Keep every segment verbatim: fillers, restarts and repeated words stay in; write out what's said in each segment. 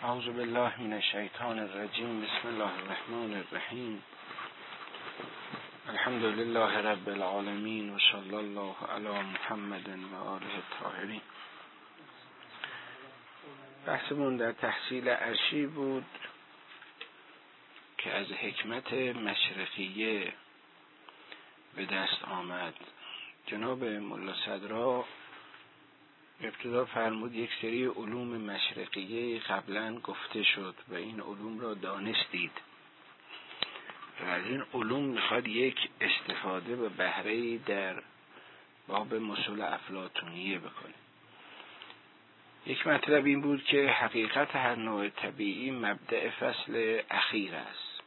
اعوذ بالله من الشیطان الرجیم. بسم الله الرحمن الرحیم. الحمد لله رب العالمین و صلی الله علی محمد و آله الطاهرین. بحثمون در تحصیل عرشی بود که از حکمت مشرقیه به دست آمد. جناب ملا صدرا ابتدا فرمود یک سری علوم مشرقیه قبلا گفته شد و این علوم را دانستید و از این علوم میخواد یک استفاده و بهره‌ای در باب مصول افلاطونیه بکنه. یک مطلب این بود که حقیقت هر نوع طبیعی مبدأ فصل اخیر است.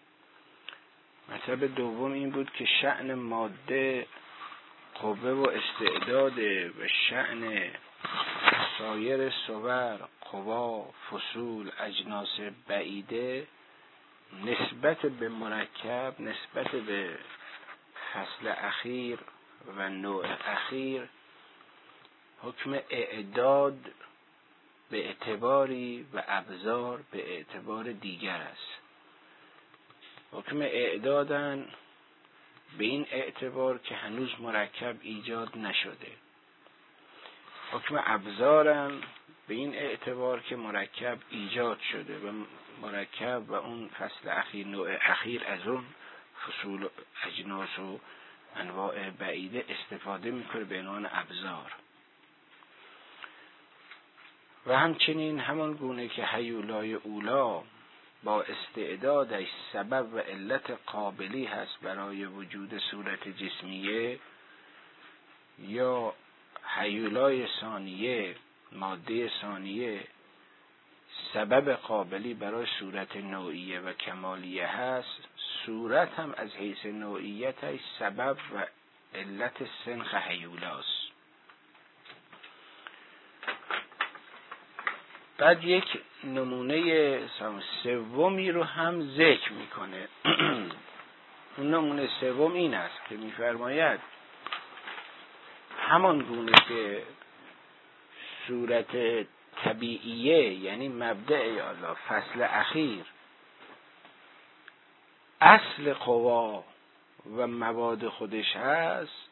مطلب دوم این بود که شأن ماده قوه و استعداد و شأن سایر صور قوا فصول اجناس بعیده نسبت به مرکب، نسبت به فصل اخیر و نوع اخیر حکم اعداد به اعتباری و ابزار به اعتبار دیگر است. حکم اعدادن به این اعتبار که هنوز مرکب ایجاد نشده. حکم ابزارم به این اعتبار که مرکب ایجاد شده و مرکب و اون فصل اخیر نوع اخیر از اون فصول اجناس و انواع بعیده استفاده میکنه به عنوان ابزار. و همچنین همان گونه که هیولای اولا با استعدادش سبب و علت قابلی هست برای وجود صورت جسمیه، یا هیولای ثانیه ماده ثانیه سبب قابلی برای صورت نوعیه و کمالیه هست، صورت هم از حیث نوعیتش سبب و علت سنخ هیولاست. بعد یک نمونه سومی رو هم ذکر میکنه. اون نمونه سوم این است که میفرماید همان گونه که صورت طبیعیه یعنی مبدأ الله فصل اخیر اصل قوا و مواد خودش هست،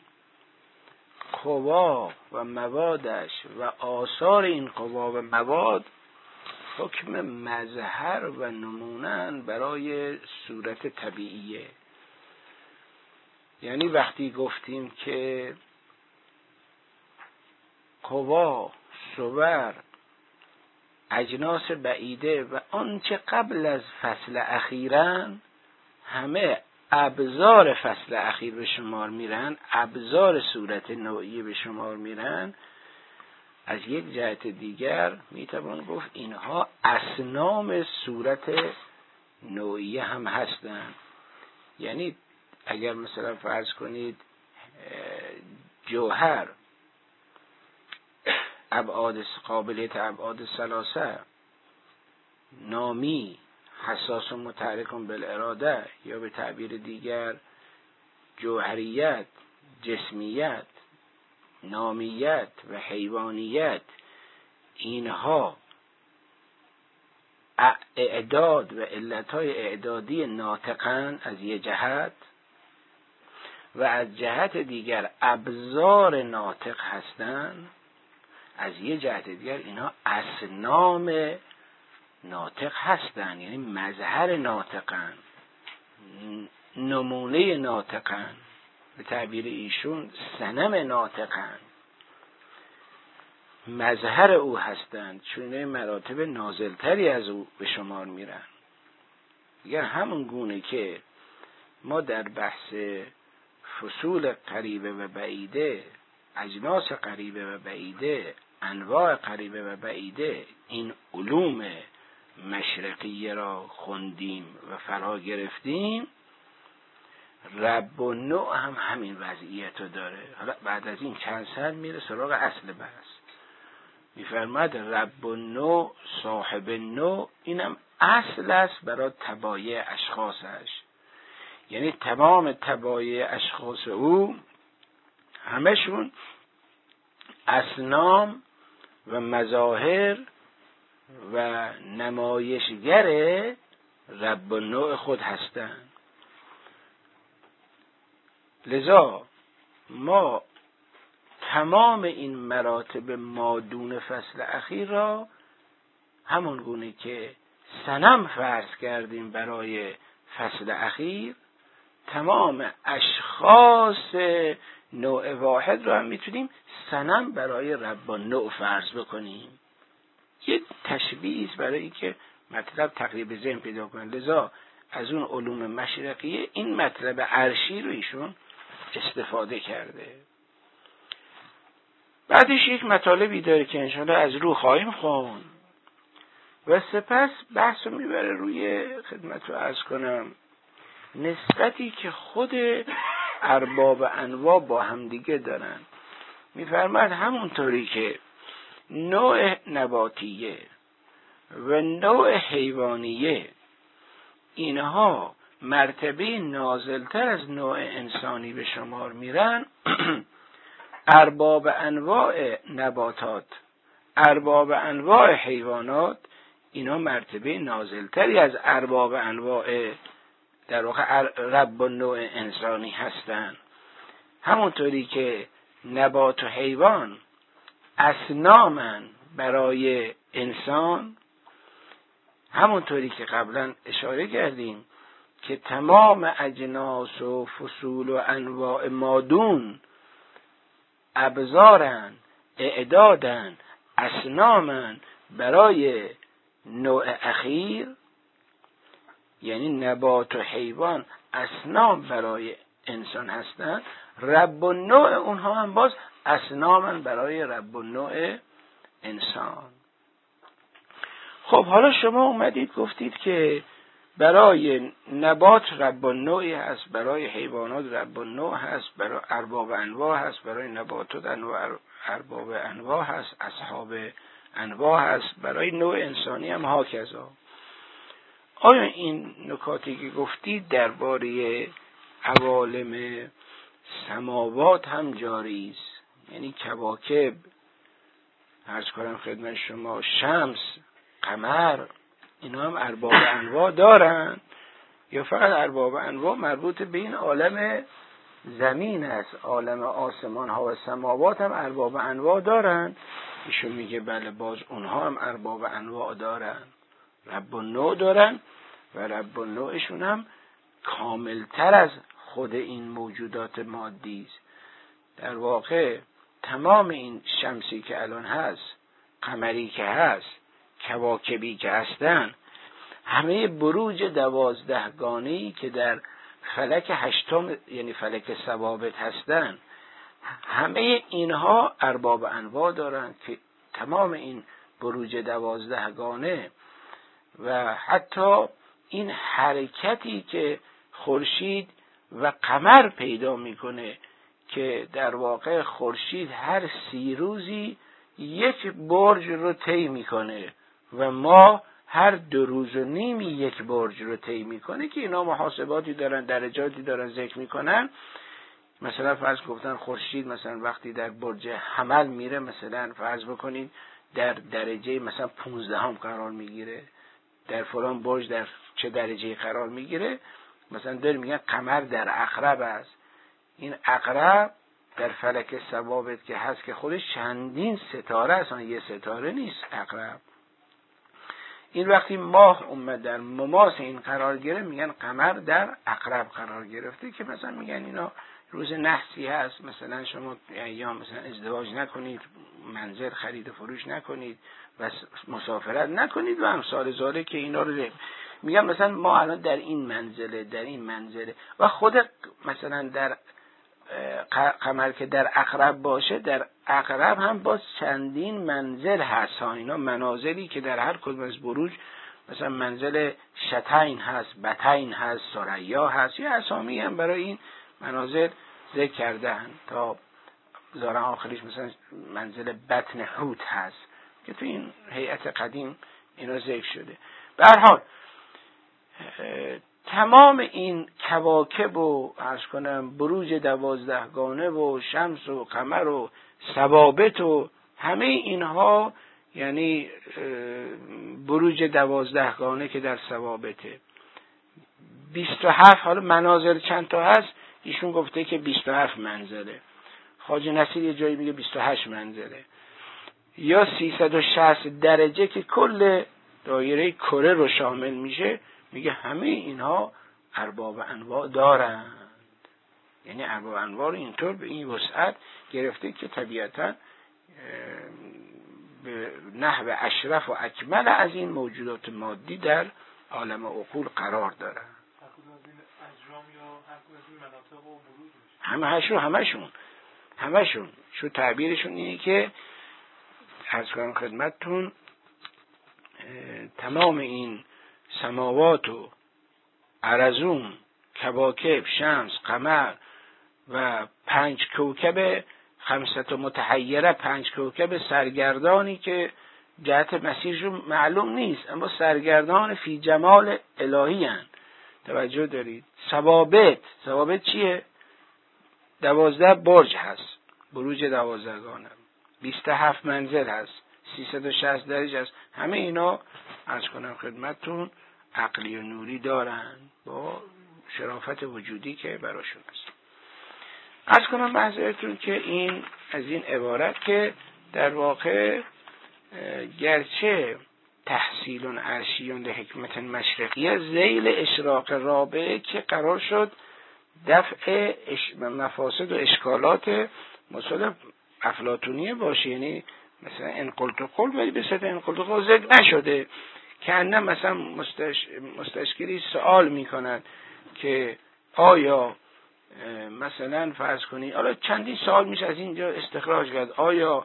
قوا و موادش و آثار این قوا و مواد حکم مظهر و نمونن برای صورت طبیعیه. یعنی وقتی گفتیم که قوا، صور، اجناس بعیده و آنچه قبل از فصل اخیرن همه ابزار فصل اخیر به شمار میرن، ابزار صورت نوعی به شمار میرن، از یک جهت دیگر میتوان گفت اینها اصنام صورت نوعیه هم هستند. یعنی اگر مثلا فرض کنید جوهر ابعاد قابلیت ابعاد ثلاثه نامی حساس و متحرک بالاراده، یا به تعبیر دیگر جوهریت، جسمیت، نامیت و حیوانیت، اینها اعداد و علتهای اعدادی ناطقن از یک جهت، و از جهت دیگر ابزار ناطق هستند از یک جهت دیگر. اینها اصنام ناطق هستند، یعنی مظهر ناطقن، نمونه ناطقن، به تعبیر ایشون صنم ناطقن، مظهر او هستند، چون مراتب نازلتری از او به شمار میرن. دیگر همون گونه که ما در بحث فصول قریبه و بعیده، اجناس قریبه و بعیده، انواع قریبه و بعیده این علوم مشرقیه را خوندیم و فرا گرفتیم، رب و نوع هم همین وضعیت رو داره. حالا بعد از این چند سر میره سراغ اصل بحث. میفرماد رب و نوع صاحب نوع اینم اصل است برای تبایع اشخاصش. یعنی تمام تبایع اشخاص او همشون اصنام و مظاهر و نمایشگر رب النوع خود هستند. لذا ما تمام این مراتب مادون فصل اخیر را همون گونه که صنم فرض کردیم برای فصل اخیر، تمام اشخاص نوع واحد را هم میتونیم صنم برای رب النوع فرض بکنیم. یک تشبیه است برای اینکه مطلب تقریب ذهن پیدا کنه. لذا از اون علوم مشرقیه این مطلب عرشی رو ایشون استفاده کرده. بعدش یک مطالبی داره که انشاءالله از رو خواهیم خوند و سپس بحث رو میبره روی خدمت رو عرض کنم نسبتی که خود ارباب انواع با همدیگه دارن. میفرماد همونطوری که نوع نباتیه و نوع حیوانیه اینها مرتبه نازلتر از نوع انسانی به شمار میرن، ارباب انواع نباتات، ارباب انواع حیوانات، اینا مرتبه نازلتری از ارباب انواع در واقع رب النوع انسانی هستند. همونطوری که نبات و حیوان اصنامن برای انسان، همونطوری که قبلا اشاره کردیم که تمام اجناس و فصول و انواع مادون ابزارن، اعدادن، اصنامن برای نوع اخیر، یعنی نبات و حیوان اصنام برای انسان هستند، رب النوع اونها هم باز اصنامن برای رب النوع انسان. خب حالا شما اومدید گفتید که برای نبات رب النوعی هست، برای حیوانات رب النوع هست، برای ارباب انواع هست، برای نباتات انواع ارباب انواع هست، اصحاب انواع هست، برای نوع انسانی هم هاکذا. آیا این نکاتی که گفتید درباره عوالم سماوات هم جاری است؟ یعنی کواکب، عرض کنم خدمت شما، شمس، قمر، اینا هم ارباب انواع دارن یا فقط ارباب انواع مربوط به این عالم زمین است؟ عالم آسمان ها و سماوات هم ارباب انواع دارن؟ ایشون میگه بله، باز اونها هم ارباب انواع دارن، رب النوع دارن و رب النوعشون هم کاملتر از خود این موجودات مادی است. در واقع تمام این شمسی که الان هست، قمری که هست، کواکبی که هستن، همه بروج دوازدهگانه‌ای که در فلک هشتم یعنی فلک ثوابت هستن، همه اینها ارباب انواع دارن که تمام این بروج دوازدهگانه و حتی این حرکتی که خورشید و قمر پیدا میکنه که در واقع خورشید هر سی روزی یک برج رو طی میکنه و ما هر دو روز و نیمی یک برج رو طی میکنه که اینا محاسباتی دارن، درجاتی دارن ذکر میکنن. مثلا فرض گفتن خورشید مثلا وقتی در برج حمل میره، مثلا فرض بکنید در درجه مثلا پونزدهم قرار میگیره، در فلان برج در چه درجه قرار میگیره. مثلا داره میگن قمر در عقرب است. این عقرب در فلک ثوابت که هست که خودش چندین ستاره است، یه ستاره نیست عقرب. این وقتی ماه اومد در مماس این قرار گرفت، میگن قمر در عقرب قرار گرفته، که مثلا میگن اینا روز نحسی هست، مثلا شما ایام مثلا ازدواج نکنید، منزل خرید و فروش نکنید و مسافرت نکنید و امثال ذالک، که اینا رو میگن مثلا ما الان در این منزله در این منزله و خود مثلا در قمر که در عقرب باشه، در عقرب هم باز چندین منزل هست. اینا منازلی که در هر کدوم از بروج مثلا منزل شتین هست، بتین هست، ثریا هست، یه اسامی هم برای این منازل ذکر کردن تا ظاهرا آخریش مثلا منزل بطن حوت هست که تو این هیئت قدیم اینا ذکر شده. به هر حال تمام این کواکب و عرض کنم بروج دوازدهگانه و شمس و قمر و ثوابت و همه اینها یعنی بروج دوازدهگانه که در ثوابته. بیست و هفت، حالا منازل چند تا هست، ایشون گفته که بیست و هفت منزله. خواجه نصیر یه جایی میگه بیست و هشت منزله. یا سیصد و شصت درجه که کل دایره کره رو شامل میشه، میگه همه اینها ارباب انواع دارند. یعنی ارباب انواع رو اینطور به این وسعت گرفته که طبیعتا به نحو اشرف و اکمل از این موجودات مادی در عالم عقول قرار دارن. همه هشون همشون همشون شو تعبیرشون اینه که عرض کنم خدمتتون تمام این سماوات و ارضون، کواکب، شمس، قمر و پنج کوکب خمسة متحیره، پنج کوکب سرگردانی که جهت مسیرشون معلوم نیست اما سرگردان فی جمال الهی هن. توجه دارید؟ ثوابت، ثوابت چیه؟ دوازده برج هست، بروج دوازدهگانه، بیست و هفت منزل هست، سیصد و شصت درجه هست. همه اینا عرض کنم خدمتتون عقلی و نوری دارن با شرافت وجودی که براشون هست. عرض کنم بحضرتون که این از این عبارت که در واقع گرچه تحصیل عرشیون لحکمت مشرقیه ذیل اشراق رابعه که قرار شد دفع مفاسد و اشکالات مصول افلاطونیه باشه، یعنی مثلا ان قلت قل ولی به صفت ان قلت قل ذکر نشده، که انه مثلا مستش... مستشکلی سوال میکنند که آیا مثلا فرض کنید، حالا چندین سوال میشه از اینجا استخراج کرد، آیا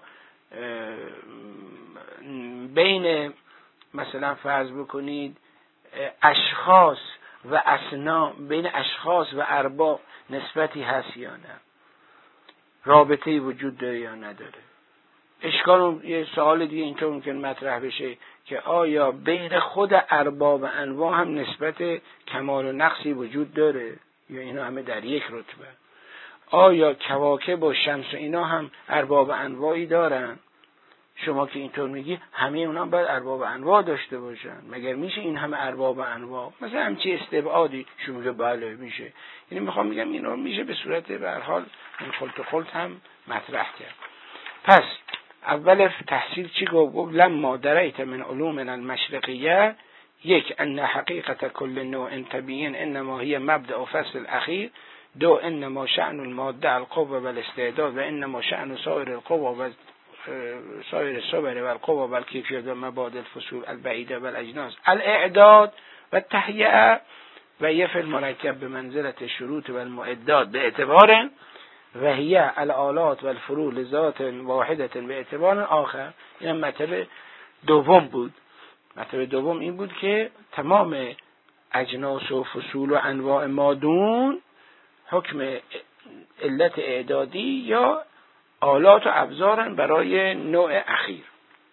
بین مثلا فرض بکنید اشخاص و اصنام، بین اشخاص و ارباب نسبتی هست یا نه، رابطه‌ای وجود داره یا نداره. اشکال یه سوال دیگه اینطور ممکن مطرح بشه که آیا بین خود ارباب انواع هم نسبت کمال و نقصی وجود داره یا اینا همه در یک رتبه؟ آیا کواکب و شمس و اینا هم ارباب انواعی دارن؟ شما که اینطور میگی همه اونا باید ارباب انواع داشته باشن، مگر میشه این همه ارباب انواع مثلا همچی استبعادی؟ شما میگه بله میشه. یعنی میخوام میگم اینا میشه به صورت به هر حال این خلط خلط هم مطرح کرد. پس اول تحصیل چی گفت؟ گفت لما درایت من علوم المشرقیه، یک ان حقیقت کل نوع طبیعی انما هی مبدأ فصل الاخیر، دو انما شأن الماده القوه والاستعداد و انما شأن سایر القوه و سایر الصور والقوه والکیفیات و مبادئ الفصول البعیده والاجناس الاعداد و تهیئه و یف المرکب به منزلت شروط و المعدات به اعتبار و هی الالات و الفروع لذات واحدت به اعتبار آخر. این مطلب دوم بود. مطلب دوم این بود که تمام اجناس و فصول و انواع مادون حکم علت اعدادی یا آلات و ابزارن برای نوع اخیر.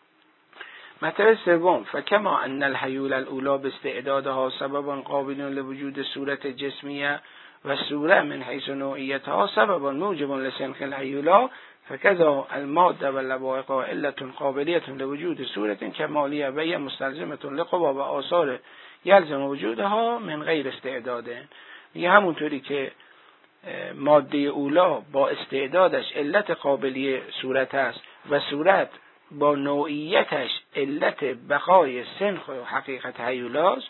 مطلب سوم فکما ان الحیول الاولا باستعدادها سببا قابل لوجود صورت جسمیه و صوره من حیث نوعیتها سببا موجب لسنخ الحیولا، فکذا الماده و لوائق علت قابلیت لوجود صورت کمالیه و هي مستلزمه لقوا و آثار یلزم وجودها من غیر استعداده. میگه همونطوری که ماده اولا با استعدادش علت قابلیه صورت است و صورت با نوعیتش علت بقای سنخ و حقیقت هیولاست،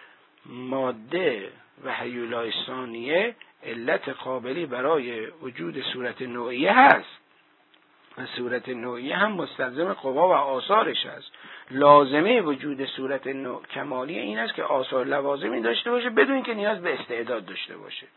ماده و هیولای ثانیه علت قابلی برای وجود صورت نوعیه هست و صورت نوعیه هم مستلزم قوا و آثارش است. لازمه وجود صورت نوع کمالی این است که آثار لوازمی داشته باشه بدون که نیاز به استعداد داشته باشه.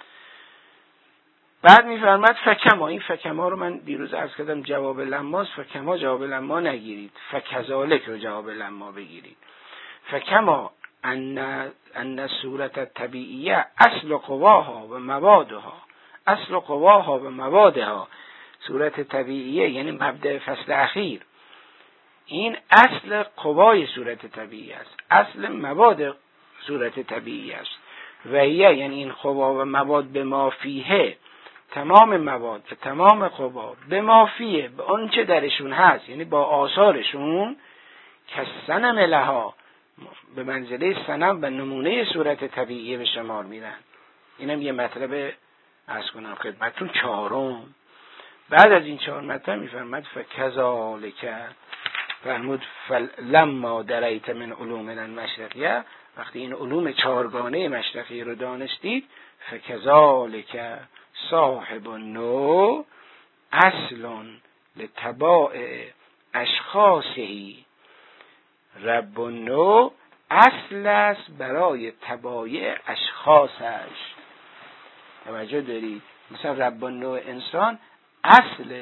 بعد میفرماد فکما، این فکما رو من دیروز عرض کردم جواب لماست، فکما جواب لما نگیرید، فکذالک رو جواب لما بگیرید. فکما ان ان صورت طبیعیه اصل قواها و موادها، اصل قواها و موادها، صورت طبیعیه یعنی مبدأ فصل اخیر، این اصل قوای صورت طبیعی است، اصل مواد صورت طبیعی است. و هی یعنی این قوا و مواد به ما فیه تمام مواد و تمام قوا به مافیه به اون چه درشون هست، یعنی با آثارشون، که سنم لها به منزله سنم و نمونه صورت طبیعی به شمار میرن. اینم یه مطلب عرض کنم خدمتتون چهارم. بعد از این چهار مطلب میفرماد فکذالک، فرمود لما دریت من علوم المشرقیه، وقتی این علوم چهارگانه مشرقی رو دانستید، فکذالک صاحب النوع اصل لتبائع اشخاصی، رب النوع اصل است برای تبایع اشخاصش. توجه دارید؟ مثلا رب النوع انسان اصل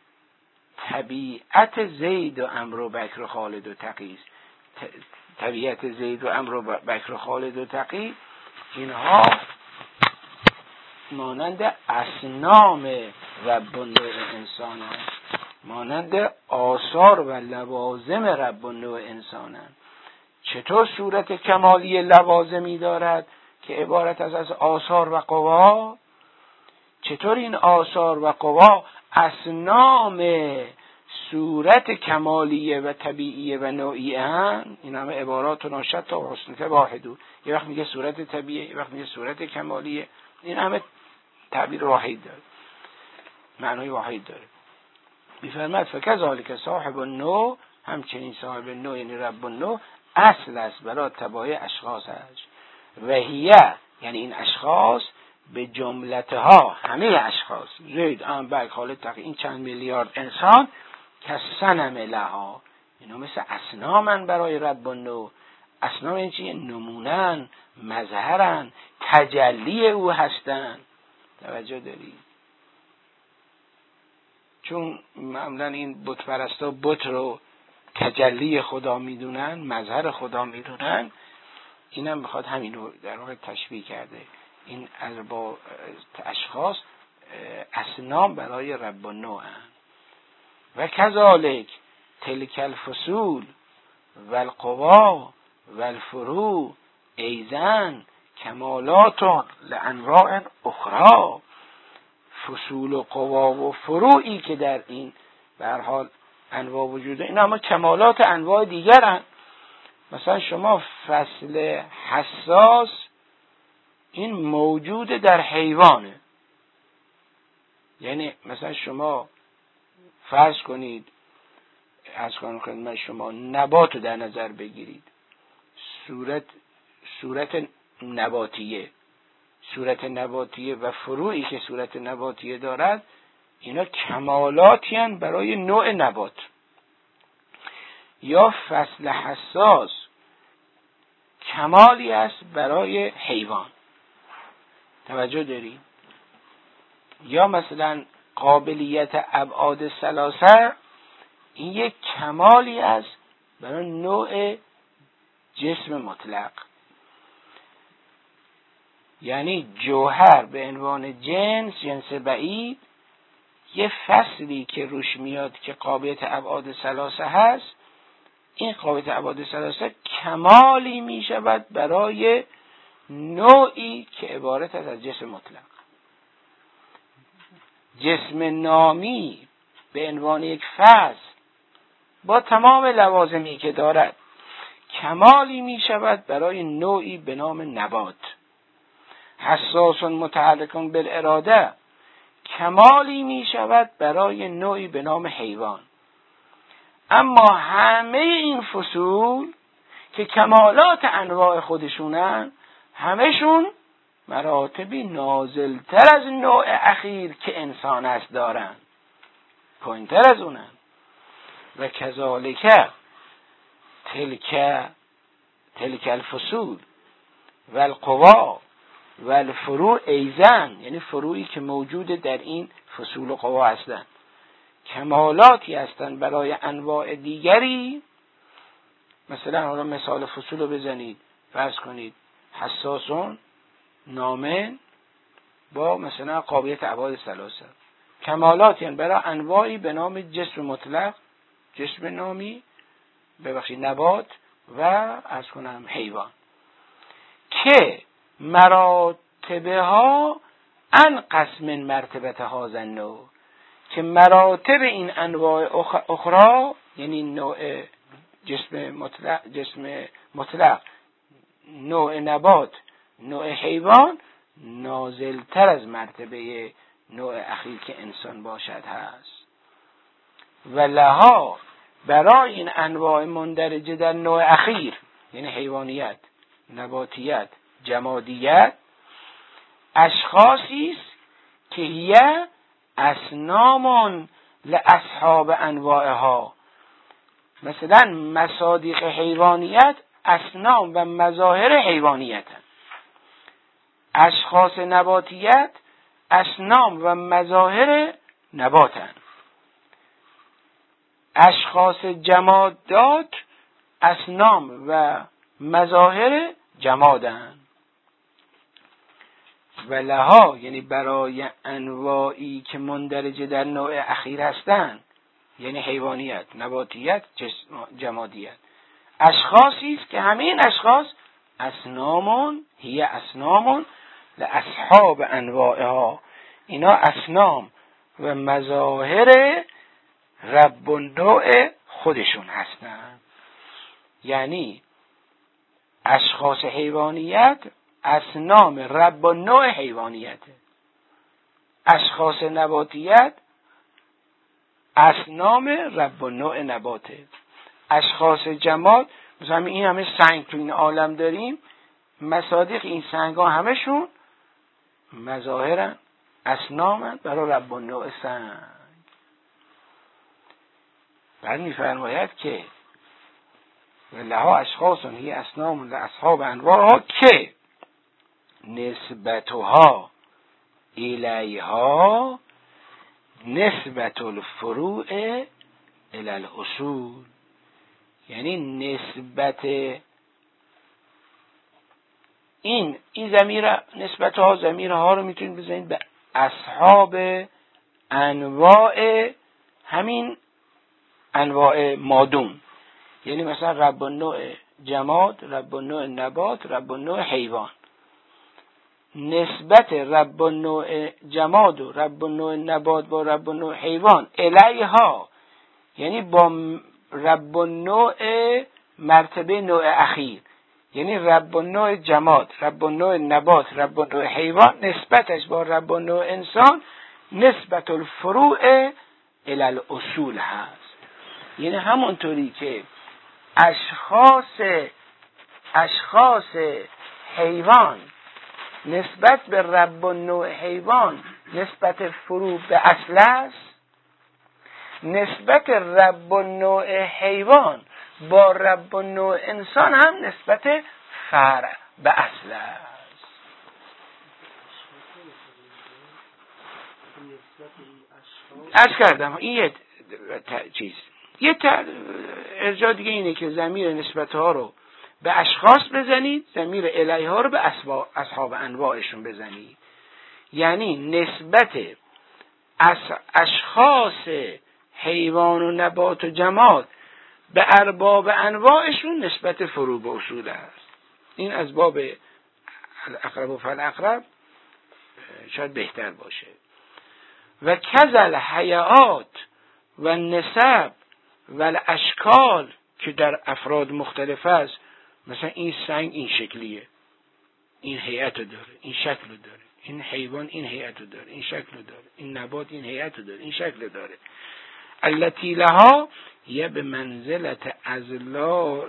طبیعت زید و عمرو و بکر و خالد و تقی است. طبیعت زید و عمرو و بکر و خالد و تقی، اینها مانند اصنام رب النوع انسان هست، مانند آثار و لوازم رب النوع انسان هست. چطور صورت کمالی لوازمی دارد که عبارت از از آثار و قوا، چطور این آثار و قوا اصنام صورت کمالیه و طبیعیه و نوعیه هم. این همه عبارات و نشط و حسنت واحدو، یه وقت میگه صورت طبیعیه، یه وقت میگه صورت کمالیه، این همه تعبیر واحد داره، معنای واحد داره. میفرماد فکذالک صاحب النوع، همچنین صاحب النوع یعنی رب النوع اصل است برای تبایع اشخاص هست. و هیه یعنی این اشخاص به جملتها، همه اشخاص، زید عمرو بکر خالد تقی، این چند میلیارد انسان، که صنم لها، اینا مثل اصنامن برای رب النوع. اصنام این چیه؟ نمونن، مظهرن، تجلی او هستن. توجه دارید؟ چون معمولا این بت پرستا بت رو تجلی خدا میدونن، مظهر خدا میدونن، اینم بخواد همین رو در واقع تشبیه کرده. این ارباب اشخاص اصنام برای رب النوع هستند. و کذالک تلک الفصول و القوا و الفروع ایزن کمالات لانواع اخرى. فصول و قوا و فروعی که در این به هر حال انواع وجوده، این اما کمالات انواع دیگر هست. مثلا شما فصل حساس این موجود در حیوانه، یعنی مثلا شما فرض کنید، از کنم خدمت شما نبات رو در نظر بگیرید، صورت صورت نباتیه صورت نباتیه و فروعی که صورت نباتیه دارد، اینا کمالاتی هستند برای نوع نبات. یا فصل حساس کمالی است برای حیوان. توجه دارید؟ یا مثلا قابلیت ابعاد ثلاثه، این یک کمالی است برای نوع جسم مطلق. یعنی جوهر به عنوان جنس، جنس بعید، یه فصلی که روش میاد که قابلیت ابعاد ثلاثه هست، این قابلیت ابعاد ثلاثه کمالی می شود برای نوعی که عبارت است از جسم مطلق. جسم نامی به عنوان یک فصل با تمام لوازمی که دارد کمالی می شود برای نوعی به نام نبات. حساس متحرکون بالاراده کمالی می شود برای نوعی به نام حیوان. اما همه این فصول که کمالات انواع خودشونن، همشون مراتبی نازلتر از نوع اخیر که انسان است دارن، پایینتر از اونن. و کذالک تلک تلک الفصول و القوا و الفروع ایزن، یعنی فروعی که موجود در این فصول و قوا هستند، کمالاتی هستند برای انواع دیگری. مثلا حالا مثال فصول رو بزنید، فرض کنید حساسون نامن با مثلا قابلیت ابعاد ثلاثه، کمالاتی هستند برای انواعی به نام جسم مطلق، جسم نامی، ببخشید نبات، و از کنم حیوان، که مراتبه ها انقص من مرتبت هذا النوع، که مراتب این انواع اخرى، یعنی نوع جسم مطلق، جسم مطلق، نوع نبات، نوع حیوان، نازلتر از مرتبه نوع اخیر که انسان باشد هست. و لها، برای این انواع مندرجه در نوع اخیر، یعنی حیوانیت، نباتیت، جمادیت، اشخاصی است که هیه اصنام لاصحاب انواعها. مثلا مصادیق حیوانیت اصنام و مظاهر حیوانیت هست. اشخاص نباتیت اصنام و مظاهر نبات هست. اشخاص جمادات اصنام و مظاهر جمادن. و لها، یعنی برای انواعی که مندرجه در نوع اخیر هستند، یعنی حیوانیت، نباتیت، جمادیت، اشخاصی است که همین اشخاص اصنامون، هی اصنامون لاصحاب انواعها، اینا اصنام و مظاهر رب النوع خودشون هستند. یعنی اشخاص حیوانیت اصنام رب النوع حیوانیته، اشخاص نباتیت اصنام رب النوع نباته، اشخاص جماد، مثلا این همه سنگ تو این عالم داریم، مصادیق این سنگ ها همشون مظاهرن، اصنامن برای رب النوع سنگ. بعد میفرماید که لها اشخاصون هی اصنام لاصحاب انواعها که نسبتها الیها نسبت الفروع الی الاصول، یعنی نسبت این این ضمیر، نسبتها ضمیرها رو میتونید بزنید به اصحاب انواع، همین انواع مادون، یعنی مثلا رب النوع جماد، رب النوع نبات، رب النوع حیوان. نسبت رب النوع جماد و رب النوع نبات با رب النوع حیوان الیها، یعنی با رب النوع مرتبه نوع اخیر، یعنی رب النوع جماد، رب النوع نبات، رب النوع حیوان، نسبتش با رب النوع انسان نسبت الفروع الی الاصول هست. یعنی همونطوری که اشخاص اشخاص حیوان نسبت به رب النوع حیوان نسبت فروع به اصل است، نسبت رب النوع حیوان با رب النوع انسان هم نسبت فرع به اصل است. عرض کردم این یه چیز، یه ارجاع دیگه اینه که ضمیر نسبتها رو به اشخاص بزنید، ضمیر الیها رو به اصحاب انواعشون بزنید. یعنی نسبت اشخاص حیوان و نبات و جماد به ارباب انواعشون نسبت فروع به اصول است. این از باب الاقرب و فالاقرب شاید بهتر باشه. و کذل حیات و نسب و الاشکال که در افراد مختلف است، مثلا این سنگ این شکلیه، این هیئت رو داره، این شکل رو داره، این حیوان این هیئت رو داره، این شکل رو داره، این نبات این هیئت رو داره، این شکل رو داره. التی لها یه به منزلت ازلال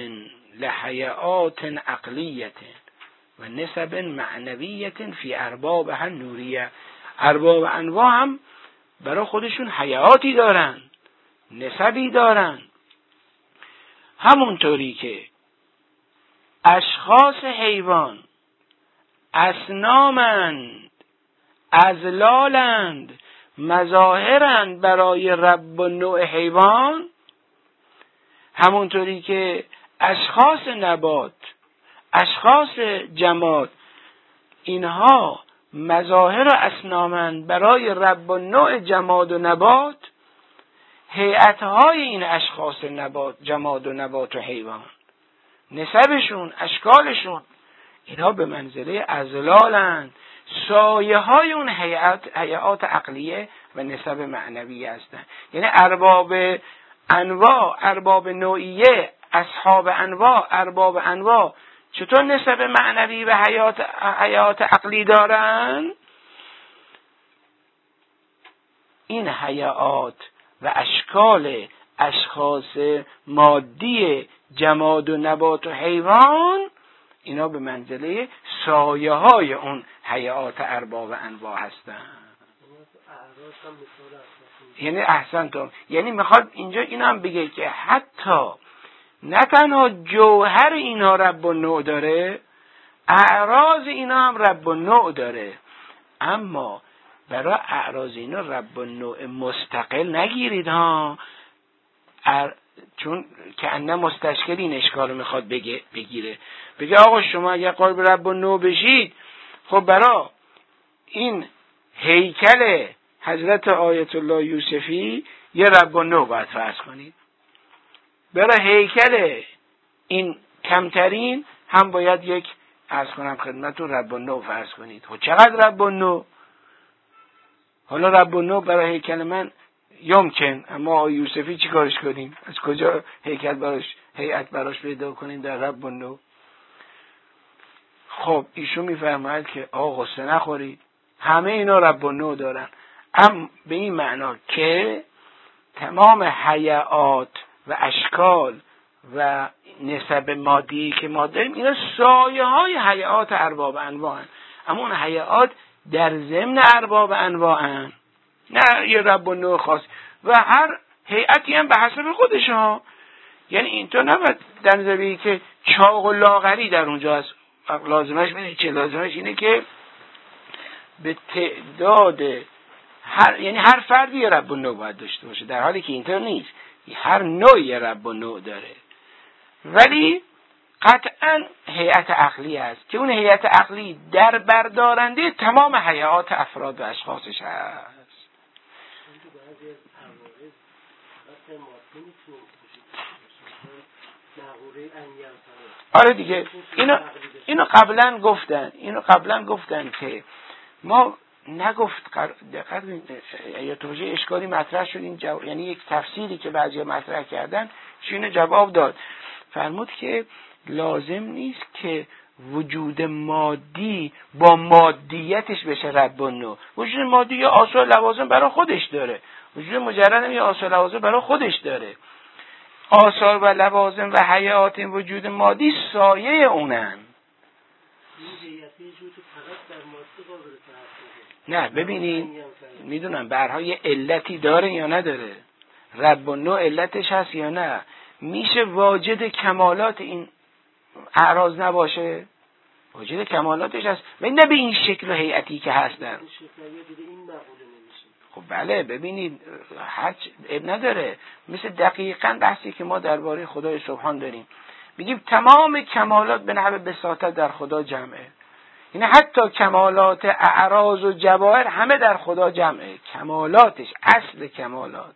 لحیات عقلیت و نسب معنویت فی اربابها نوریه. ارباب انواع هم برای خودشون حیاتی دارن، نسبی دارن، همونطوری که اشخاص حیوان اصنامند، ازلالند، مظاهرند برای رب النوع حیوان، همونطوری که اشخاص نبات، اشخاص جماد، اینها مظاهر و اصنامند برای رب النوع جماد و نبات، هیئت‌های این اشخاص نبات، جماد و نبات و حیوان، نسبشون، اشکالشون، اینها به منزله ازلالند، سایه های اون هیئات هیئات عقلیه و نسب معنوی هستن. یعنی ارباب انواع، ارباب نوعیه، اصحاب انواع، ارباب انواع چطور نسب معنوی و حیات حیات عقلی دارن؟ این حیات و اشکال اشخاص مادی جماد و نبات و حیوان، اینا به منزله سایه های اون حیات ارباب انواع هستن. یعنی احسنتم، یعنی میخواد اینجا اینا هم بگه که حتی نه تنها جوهر اینا رب و نوع داره، اعراض اینا هم رب و نوع داره، اما برای اعراض اینا رب و نوع مستقل نگیرید ها، ار... چون که انه مستشکل این اشکال میخواد بگه بگیره بگه آقا شما اگر قائل رب و نوع بشید، خب برای این هیکل حضرت آیت الله یوسفی یه رب و نوع باید فرض کنید، برای هیکل این کمترین هم باید یک عرض کنم خدمتتون رب و نوع فرض کنید. خب چقدر رب و نوع؟ حالا رب و نوع برای هیکل من یمکن، اما آیه یوسفی چی کارش کنیم؟ از کجا هیکل براش هیئت براش پیدا کنیم در رب و نوع؟ خب ایشون میفرماید که آقا غصه نخورید، همه اینا رب و نوع دارن، اما به این معنا که تمام حیات و اشکال و نسب مادی که ما داریم اینا سایه های حیات ارباب انواع هن. اما اون حیات در ضمن ارباب انواع هن، نه یه رب و نوع خاص، و هر هیئتی هم به حسب خودش ها. یعنی اینطور نباید در نظر بگیری که چاق و لاغری در اونجا هست. لازمش بینید چه؟ لازمش اینه که به تعداد هر، یعنی هر فردی یه رب و نوع باید داشته باشه، در حالی که اینطور نیست، هر نوعی یه رب و نوع داره، ولی قطعا هیئت عقلی هست که اون هیئت عقلی در بردارنده تمام حیات افراد و اشخاصش هست. آره دیگه، اینو اینو قبلا گفتن اینو قبلا گفتن که ما نگفت دقت یا توجه اشکالی مطرح شد این جو... یعنی یک تفسیری که بعضی مطرح کردن چینو جواب داد، فرمود که لازم نیست که وجود مادی با مادیتش بشه رب النوع. وجود مادی یا آثار لوازم برای خودش داره، وجود مجرد هم یا آثار لوازم برای خودش داره. آثار و لوازم و حیات این وجود مادی سایه اونن. نه ببینید، میدونم برها یه علتی داره یا نداره، رب النوع علتش هست یا نه، میشه واجد کمالات این اعراض نباشه؟ واجد کمالاتش هست، و نه به این شکل و هیئتی که هستن. خب بله، ببینید هر اب نداره، مثل دقیقاً بحثی که ما درباره خدای سبحان داریم، میگیم تمام کمالات به نحو بساطت در خدا جمعه، یعنی حتی کمالات اعراض و جواهر همه در خدا جمعه، کمالاتش، اصل کمالات.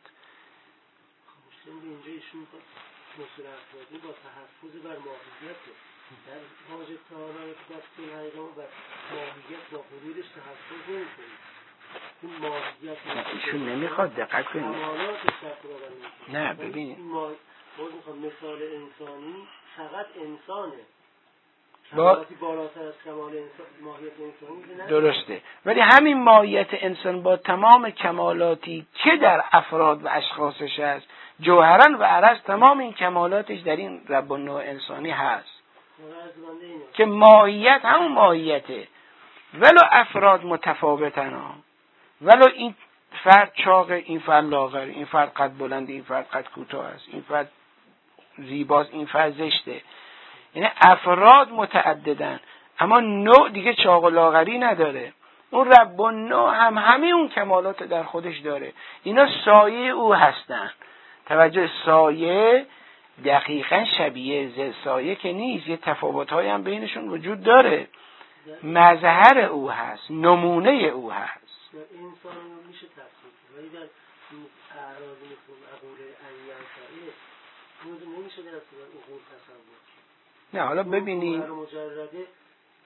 اینجا ایشون مصور افرادی با تحفظ بر ماهیت در واجب تعالی دست حقیقا و ماهیت با حدودش تحفظ نمی کنید. این ماهیت ایشون نمیخواد دقت کنید. کمالاتش در خدا برمید. نه ببینید باز میخوام مثال انسانی فقط انسانه، با بالاتر از کمال انسان، ماهیت انسانی درسته، ولی همین ماهیت انسان با تمام کمالاتی که در افراد و اشخاصش هست، جوهرن و عرض تمام این کمالاتش در این رب النوع انسانی هست که ماهیت همون ماهیته، ولو افراد متفاوتن ها، ولو این فرد چاقه، این فرد لاغر، این فرد قد بلند، این فرد قد کوتاه است، این فرد زیباست، این فرد زشته، یعنی افراد متعددن اما نوع دیگه چاق و لاغری نداره. اون رب النوع هم همه اون کمالات در خودش داره، اینا سایه او هستن. توجه، سایه دقیقاً شبیه ز سایه که نیست، یه تفاوت‌هایی هم بینشون وجود داره، مظهر او هست، نمونه او هست. انسان میشه تفسیر ولی در اعراض مثل عقول انیان نمیشه در عقول تصور. نه حالا ببینید مجرده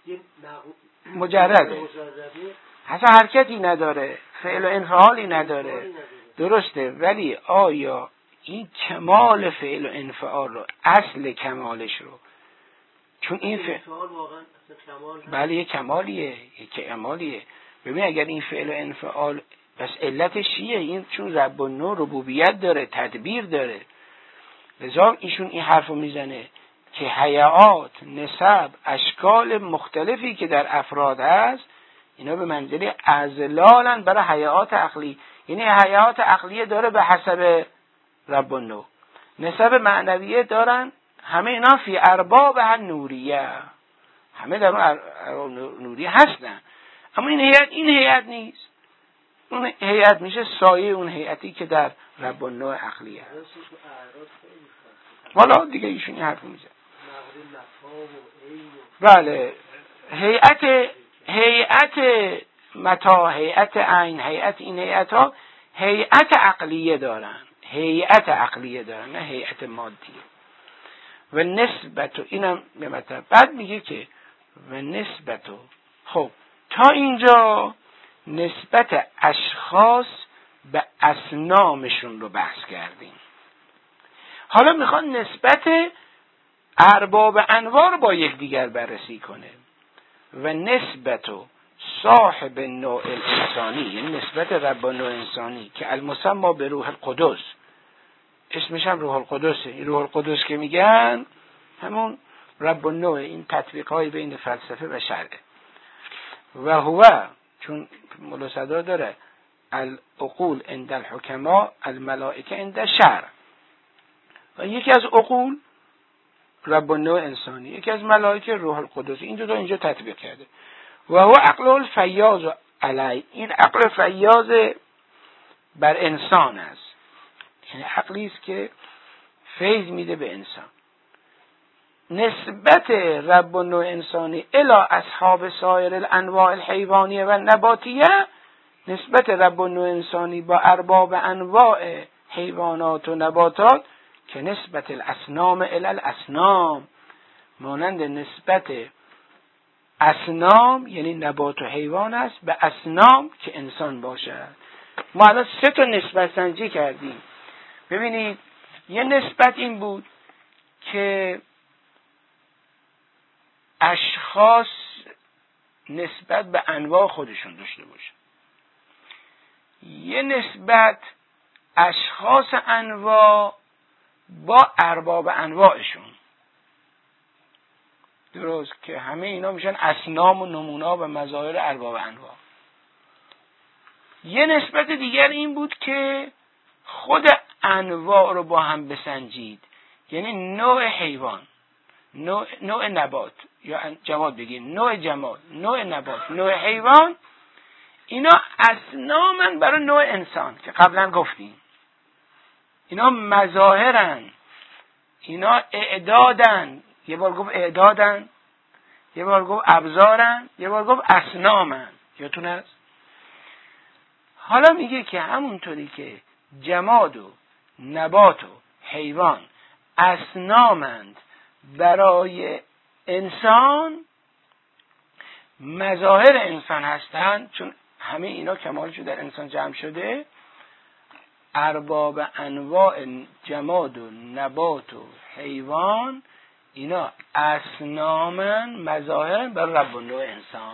یه مجرده، اصلا حرکتی نداره، فعل و انفعالی نداره، درسته. ولی آیا این کمال فعل و انفعال رو، اصل کمالش رو، چون این فعل بله یه کمالیه، یه کمالیه. ببین اگر این فعل و انفعال بس علتش چیه؟ این چون رب و نو ربوبیت داره، تدبیر داره، لذا ایشون این حرفو میزنه که هیئات، نسب، اشکال مختلفی که در افراد هست اینا به منزله اذلالن برای هیئات عقلی. یعنی هیئات عقلیه داره به حسب رب و نو، نسب معنویه دارن، همه اینا فی ارباب نوریه، همه در اون ارباب نوریه هستن. اما این هیئت این هیئت نیست، اون هیئت میشه سایه اون هیئتی که در رب و نو عقلیه. والا دیگه ایشون این حرف میزنه. بله هیئت هیئت متا، هیئت عین، هیئت این هیئت ها هیئت عقلیه دارن، هیئت عقلیه دارن نه هیئت مادیه. و نسبت اینم به مطلب بعد میگه که و نسبت. خب تا اینجا نسبت اشخاص به اصنامشون رو بحث کردیم. حالا میخوان نسبت ارباب انوار با یکدیگر بررسی کنه. و نسبت صاحب نوع انسانی، یعنی نسبت رب و نوع انسانی که المسمى به روح القدس، اسمش هم روح القدسه. این روح القدس که میگن همون رب و نوع، این تطبیق های بین فلسفه و شرع. و هو چون ملاسدا داره العقول عند الحکما الملائکه عند الشرع، و یکی از عقول رب النوع انسانی، یکی از ملائکه روح القدس. این دو تا اینجا تطبیق کرده. و هو عقل الفیاض علی، این عقل فیاض بر انسان است، یعنی عقلی است که فیض میده به انسان. نسبت رب النوع انسانی الی اصحاب سایر الانواع الحیوانیه و نباتیه، نسبت رب النوع انسانی با ارباب انواع حیوانات و نباتات که نسبت الاسنام الی الاسنام، مانند نسبت اسنام یعنی نبات و حیوان است به اسنام که انسان باشد. ما الان سه تا نسبت سنجی کردیم. ببینید یه نسبت این بود که اشخاص نسبت به انواع خودشون داشته باشن. یه نسبت اشخاص انواع با ارباب انواعشون، درست، که همه اینا میشن اسنام و نمونا و مظاهر ارباب انواع. یه نسبت دیگر این بود که خود انواع رو با هم بسنجید، یعنی نوع حیوان، نوع, نوع نبات یا جماد بگیم، نوع جماد، نوع نبات، نوع حیوان، اینا اسنامن برای نوع انسان که قبلا گفتیم. اینا مظاهرن، اینا اعدادن، یه بار گفت اعدادن، یه بار گفت ابزارن، یه بار گفت اسنامن. یادتون هست؟ حالا میگه که همونطوری که جماد و نبات و حیوان اسنامند برای انسان، مظاهر انسان هستند، چون همه اینا کمالشو در انسان جمع شده، ارباب انواع جماد و نبات و حیوان اینا اسنامن، مظاهرن برای رب النوع انسان.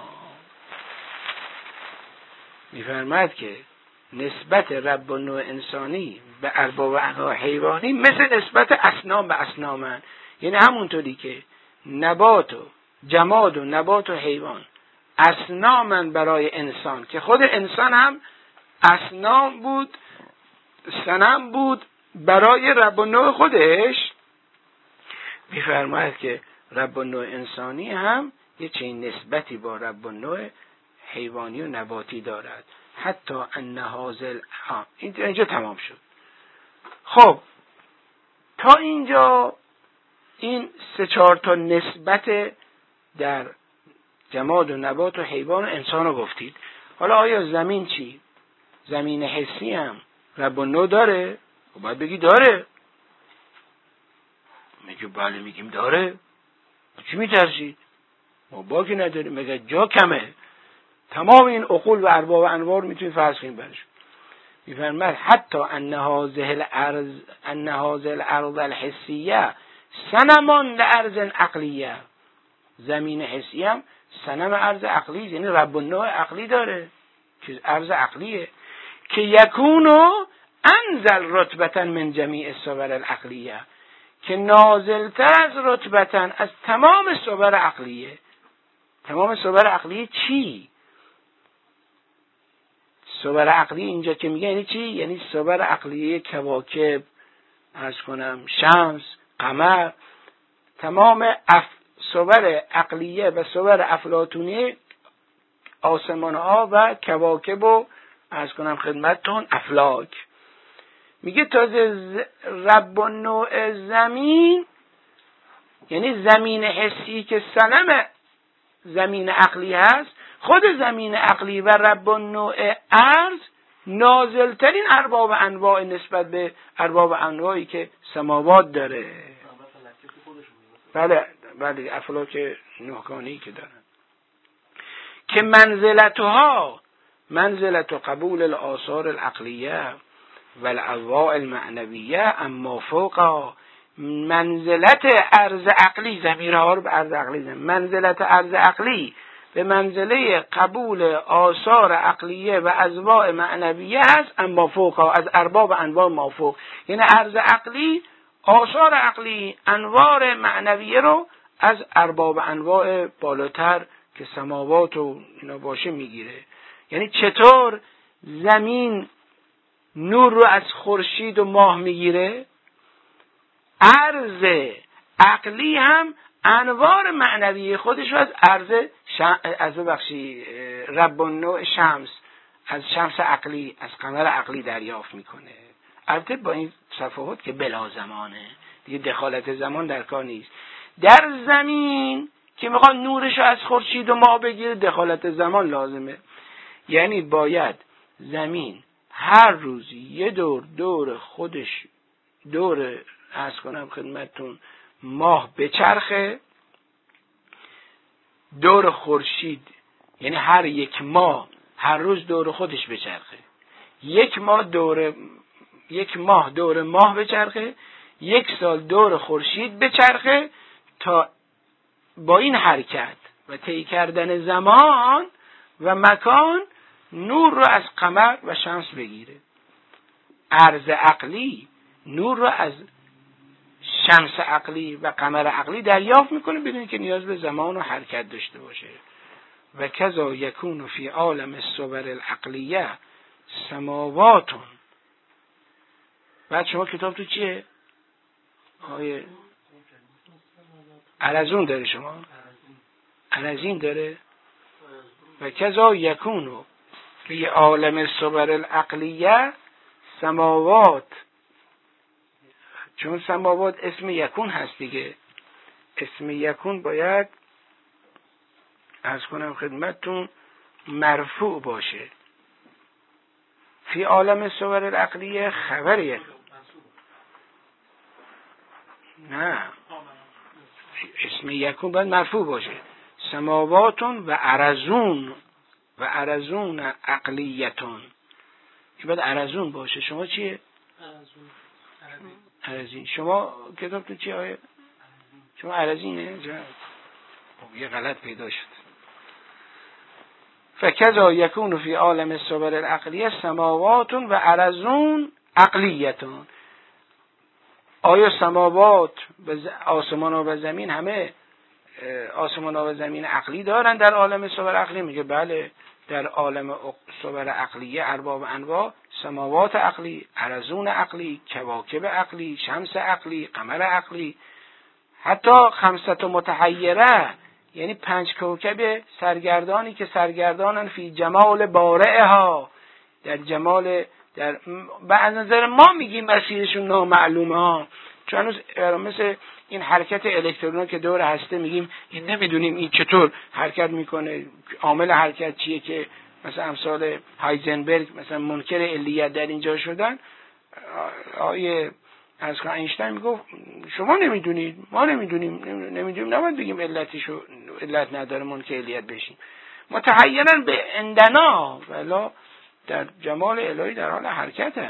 میفرماید که نسبت رب النوع انسانی به ارباب انواع حیوانی مثل نسبت اسنام به اسنامن، یعنی همونطوری که نبات و جماد و نبات و حیوان اسنامن برای انسان که خود انسان هم اسنام بود، صنم بود برای رب النوع خودش. میفرماید که رب النوع انسانی هم یه چنین نسبتی با رب النوع حیوانی و نباتی دارد. حتی ان هازل ها اینجا تمام شد. خب تا اینجا این سه چهار تا نسبت در جماد و نبات و حیوان و انسان رو گفتید. حالا آیا زمین چی؟ زمین حسی هم رب النوع داره؟ و باید بگی داره. میگه بله، میگیم داره. چی میترسید؟ ما باکی نداریم، مگه جا کمه؟ تمام این عقول و ارباب و انوار میتونی فرض کنیم برش. میفرماید حتی ان هذه الارض ان هذه الارض الحسیه صنمان لارض عقلیه، زمین حسی هم صنم ارض عقلی، یعنی رب النوع عقلی داره که ارض عقلیه که یکونو انزل رتبتا من جمیع الصور العقلیه، که نازلتر از رتبتا از تمام صور عقلیه. تمام صور عقلیه چی؟ صور عقلی اینجا که میگه یعنی چی؟ یعنی صور عقلیه کواکب، عرض کنم شمس، قمر، تمام اف... صور عقلیه و صور افلاطونی، آسمان ها و کواکب و عرض کنم خدمتتون افلاک. میگه تازه ز... رب النوع زمین، یعنی زمین حسی که صنم زمین عقلی هست، خود زمین عقلی و رب النوع ارض نازلترین ارباب انواع نسبت به ارباب انواعی که سماوات داره. بله بله افلاک نوکانی که دارن، که منزلتها منزلت قبول الآثار العقلیه و الأضواء المعنویه اما فوق منزلت ارض عقلی، ضمیرها رو به ارض عقلی زمین. منزلت ارض عقلی به منزله قبول آثار عقلیه و اضواء معنویه هست، اما فوق از ارباب انواع مافوق، یعنی ارض عقلی آثار عقلی انوار معنویه رو از ارباب انواع بالاتر که سماوات و اینا باشه میگیره. یعنی چطور زمین نور رو از خورشید و ماه میگیره، ارض عقلی هم انوار معنوی خودش رو از ارض شم... از بخشی رب النوع شمس، از شمس عقلی، از قمر عقلی دریافت میکنه. البته با این تفاوت که بلا زمانه، دیگه دخالت زمان در کار نیست. در زمین که میخواد نورش رو از خورشید و ماه بگیره دخالت زمان لازمه، یعنی باید زمین هر روز یه دور دور خودش، دور عرض کنم خدمتتون ماه بچرخه، دور خورشید، یعنی هر یک ماه هر روز دور خودش بچرخه، یک ماه دور یک ماه دور ماه بچرخه، یک سال دور خورشید بچرخه، تا با این حرکت و طی کردن زمان و مکان نور رو از قمر و شمس بگیره. ارض عقلی نور رو از شمس عقلی و قمر عقلی دریافت میکنه بدون که نیاز به زمان و حرکت داشته باشه. و کذا یکون فی عالم الصور العقلیه سماواتون. بعد شما کتاب تو چیه؟ آیه ارزون داره، شما ارزین داره. و کذا یکون فی عالم الصور العقلیه سماوات، چون سماوات اسم یکون هست دیگه، اسم یکون باید عرض کنم خدمتتون مرفوع باشه. فی عالم الصور العقلیه خبر یکون، نه اسم یکون باید مرفوع باشه. سماواتون و ارزون و ارزون عقلیتون، که باید ارزون باشه. شما چیه؟ ارزون ارزین. شما کتابتون چیه آیه؟ شما ارزینه؟ خب یه غلط پیدا شد. فکذا یکون فی عالم الصور العقلیه سماواتون و ارزون عقلیتون. آیا سماوات آسمان و زمین همه آسمان و زمین عقلی دارن در عالم صور عقلی؟ میگه بله، در عالم صور عقلیه ارباب انواع سماوات عقلی، ارزون عقلی، کواکب عقلی، شمس عقلی، قمر عقلی، حتی خمسة متحیره، یعنی پنج کوکب سرگردانی که سرگردانن فی جمال بارئها، در جمال در از نظر ما میگیم مسیرشون نامعلومه ها، چون هنوز مثل این حرکت الکترون که دور هسته میگیم این نمیدونیم این چطور حرکت میکنه، عامل حرکت چیه، که مثلا امثال هایزنبرگ مثلا منکر علیت در اینجا شدن. آیه از که اینشتین میگفت شما نمیدونید، ما نمیدونیم، نمیدونیم، نباید بگیم علتشو علت نداره منکر علیت بشیم. متحیراً به عندنا ولی در جمال الهی در حال حرکته.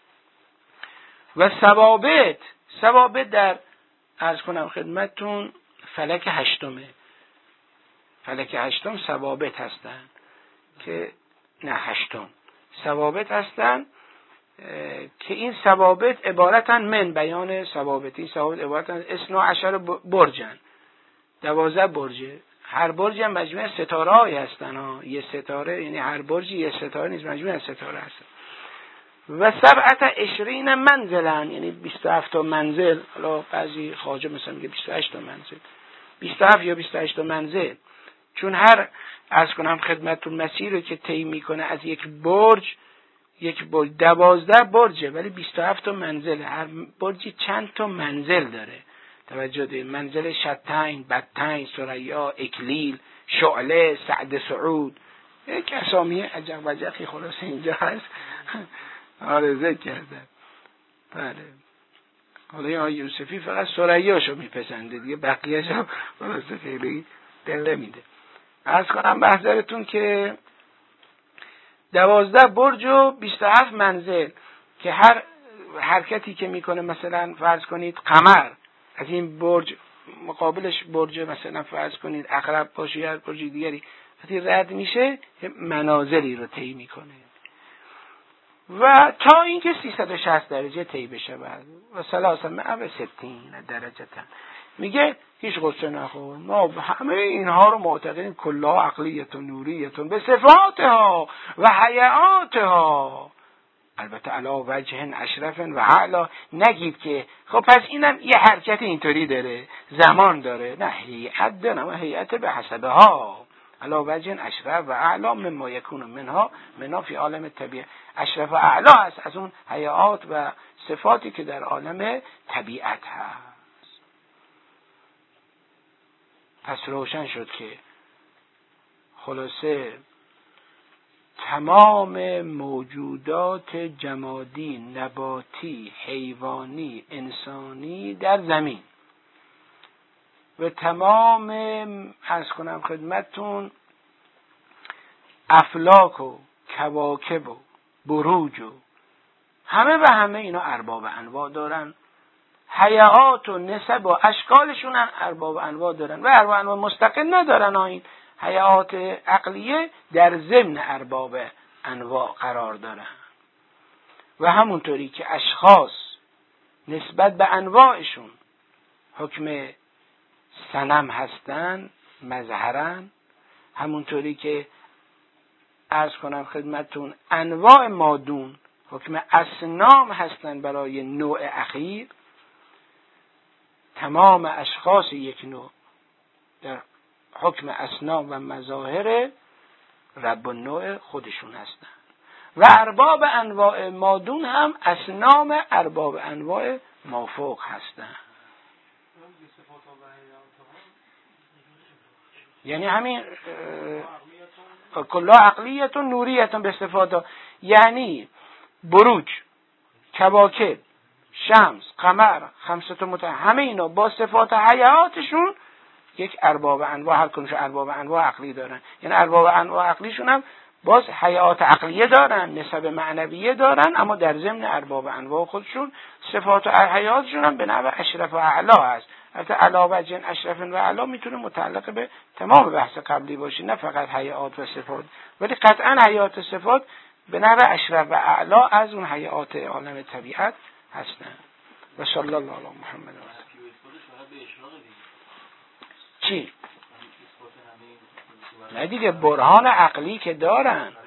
و ثوابت، ثوابت در عرض کنم خدمتتون فلک هشتمه. فلک هشتم ثوابت هستن که نه هشتم ثوابت هستن که این ثوابت عبارتن من بیان ثوابت. این ثوابت عبارتن اثنا عشر برجن، دوازده برجه. هر برج هم مجموعه ستاره های هستن ها. یه ستاره یعنی هر برجی یه ستاره نیست، مجموعه ستاره هستن. و سبعت عشرین منزلن، یعنی بیست و هفت تا منزل. حالا بعضی خواجه مثلا میگه بیست و هشت تا منزل، بیست و هفت یا بیست و هشت تا منزل. چون هر از کنم خدمتتون مسیر رو که طی میکنه از یک برج، یک برج دوازده برجه ولی بیست و هفت تا منزل. هر برجی چند تا منزل داره. توجه دید، منزل شتین، بدتین، ثریا، اکلیل، شعله، سعد سعود، یک اسامی عجب وجقی خلاص اینجا هست. آره ذکر کرده. بله. حالا این آقای یوسفی فقط ثریاشو میپسنده دیگه، بقیه‌شو خلاص خیلی دل نمیده. عرض کنم به حضرتون که دوازده برج و بیست و هفت منزل که هر حرکتی که میکنه، مثلا فرض کنید قمر از این برج مقابلش برج مثلا فرض کنید عقرب باشه یا هر برج دیگری، وقتی رد میشه منازلی رو طی میکنه و تا اینکه سیصد و شصت درجه طی بشه بعد و ثلاثمائة و ستین درجه. میگه هیچ غصه نخور، ما همه اینها رو معتقدیم کلها عقلیت و نوریت به صفاتها و هیئاتها، البته علا وجه اشرف و اعلا. نگید که خب پس اینم یه حرکت اینطوری داره، زمان داره. نه، هیئت داره و هیئت به حسبها، علا وجه اشرف و اعلا مما یکون منها منها فی عالم طبیعه. اشرف و اعلا هست از اون هیئات و صفاتی که در عالم طبیعت هست. پس روشن شد که خلاصه تمام موجودات جمادی، نباتی، حیوانی، انسانی در زمین و تمام عرض کنم خدمتتون افلاک و کواکب و بروج و همه و همه اینا ارباب انواع دارن. هیئات و نسب و اشکالشون هم ارباب انواع دارن و ارباب انواع مستقل ندارن. این هیئات عقلیه در ضمن ارباب انواع قرار دارن و همونطوری که اشخاص نسبت به انواعشون حکم صنم هستن مظهرن، همونطوری که عرض کنم خدمتون انواع مادون حکم اصنام هستن برای نوع اخیر. تمام اشخاص یک نوع در حکم اصنام و مظاهر رب النوع خودشون هستن و ارباب انواع مادون هم اصنام ارباب انواع مافوق هستن. یعنی همین کلا عقلیت و نوریت به صفات، یعنی بروج، کواکب، شمس، قمر، خمسة متع، همه اینا با صفات حیاتشون یک ارباب انواع، هر کنش ارباب انواع عقلی دارن. یعنی ارباب انواع عقلیشون هم باز حیات عقلیه دارن، نسب معنویه دارن، اما در ضمن ارباب انواع خودشون صفات و حیاتشون هم به نوع اشرف و اعلا هست. البته علا وجه اشرف و اعلا میتونه متعلق به تمام بحث قبلی باشه، نه فقط حیات و صفات، ولی قطعا حیات و صفات به نوع اشرف و اعلا از اون حیات عالم طبیعت هستن. و صلی الله علی محمد. چی؟ نه دیگه برهان عقلی که دارن.